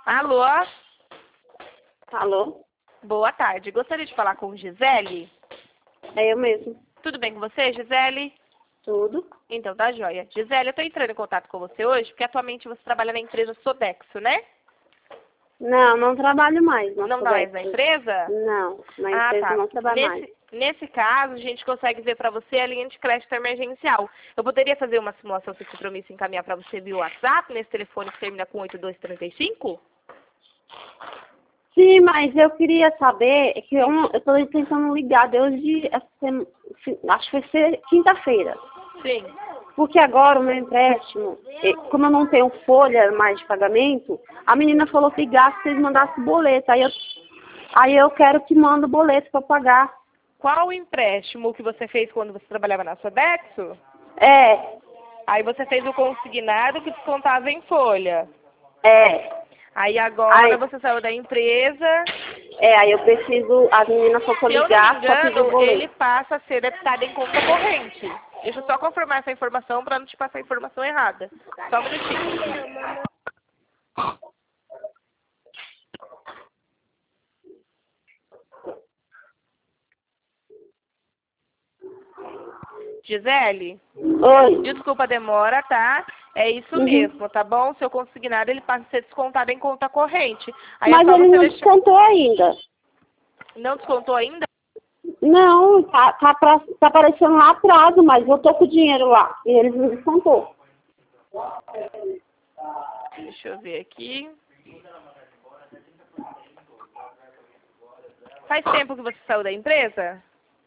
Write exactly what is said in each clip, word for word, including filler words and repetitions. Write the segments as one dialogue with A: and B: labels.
A: Alô?
B: Alô?
A: Boa tarde. Gostaria de falar com Gisele?
B: É eu mesmo.
A: Tudo bem com você, Gisele?
B: Tudo?
A: Então, tá joia. Gisele, eu tô entrando em contato com você hoje porque atualmente você trabalha na empresa Sodexo, né?
B: Não, não trabalho mais.
A: Não tá mais na empresa?
B: Não, na
A: Ah,
B: empresa
A: tá.
B: não trabalho mais.
A: Nesse, nesse caso, a gente consegue ver para você a linha de crédito emergencial. Eu poderia fazer uma simulação sem compromisso e encaminhar para você via WhatsApp, nesse telefone que termina com oito dois três cinco?
B: Sim, mas eu queria saber, é que eu, não- eu tô tentando ligar desde, essa sema- fi- acho que vai ser quinta-feira.
A: Sim.
B: Porque agora o meu empréstimo, eh, como eu não tenho folha mais de pagamento, a menina falou que ligasse se eles mandassem boleto. Aí eu, aí eu quero que mande o boleto para pagar.
A: Qual o empréstimo que você fez quando você trabalhava na Sodexo?
B: É,
A: Aí você fez o consignado que descontava em folha.
B: é.
A: Aí agora
B: Aí,
A: você saiu da empresa.
B: é, aí eu preciso, a menina falou pra
A: Se eu não me
B: ligar para pedir o
A: engano, ele
B: boleto.
A: passa a ser debitado em conta corrente. Deixa eu só confirmar essa informação para não te passar a informação errada. Só um minutinho. Gisele,
B: Oi.
A: desculpa a demora, tá? É isso
B: Uhum.
A: mesmo, tá bom? Seu consignado, ele passa a ser descontado em conta corrente. Aí é
B: Mas
A: só
B: ele
A: você
B: não
A: deixar...
B: descontou ainda.
A: Não descontou ainda?
B: Não, tá, tá, pra, tá aparecendo lá atraso, mas eu tô com o dinheiro lá. E eles não descontou.
A: Deixa eu ver aqui. Faz tempo que você saiu da empresa?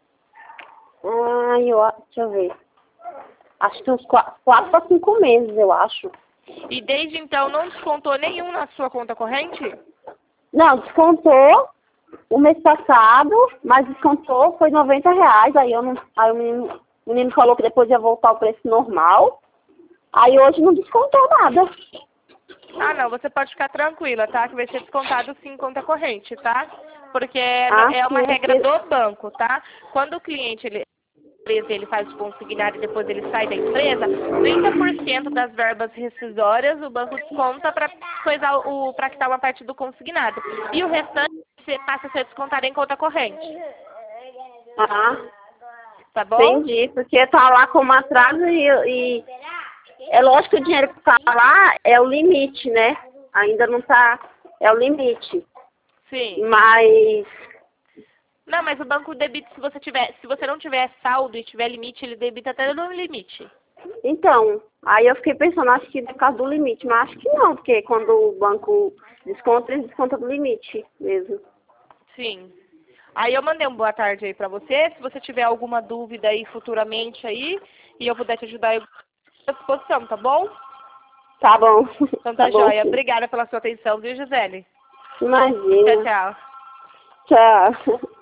B: Ai, eu, a- deixa eu ver. Acho que uns quatro, quatro a cinco meses, eu acho.
A: E desde então não descontou nenhum na sua conta corrente?
B: Não, descontou o mês passado, mas descontou, foi noventa reais. Aí, eu não, aí o, menino, o menino falou que depois ia voltar o preço normal. Aí hoje não descontou nada.
A: Ah, não, você pode ficar tranquila, tá? Que vai ser descontado sim em conta corrente, tá? Porque é,
B: Ah,
A: é uma
B: sim,
A: regra
B: porque-
A: do banco, tá? Quando o cliente, ele, ele faz o consignado e depois ele sai da empresa, trinta por cento das verbas rescisórias o banco desconta para coisar o para quitar uma parte do consignado. E o restante você passa a ser descontado em conta corrente,
B: Ah,
A: tá bom?
B: entendi, porque tá lá como atraso e, e é lógico que o dinheiro que tá lá é o limite, né? Ainda não tá, é o limite.
A: Sim.
B: Mas,
A: Não, mas o banco debita se você tiver, se você não tiver saldo e tiver limite, ele debita até no limite.
B: então, aí eu fiquei pensando, acho que é por causa do limite, mas acho que não, porque quando o banco desconta, ele desconta do limite mesmo.
A: Sim. Aí eu mandei um boa tarde aí pra você. Se você tiver alguma dúvida aí futuramente aí e eu puder te ajudar, eu estou à disposição, tá bom?
B: Tá bom.
A: Então
B: Tá
A: tá
B: bom,
A: joia.
B: sim.
A: Obrigada pela sua atenção, viu, Gisele? Tchau,
B: Imagina.
A: tchau.
B: Tchau.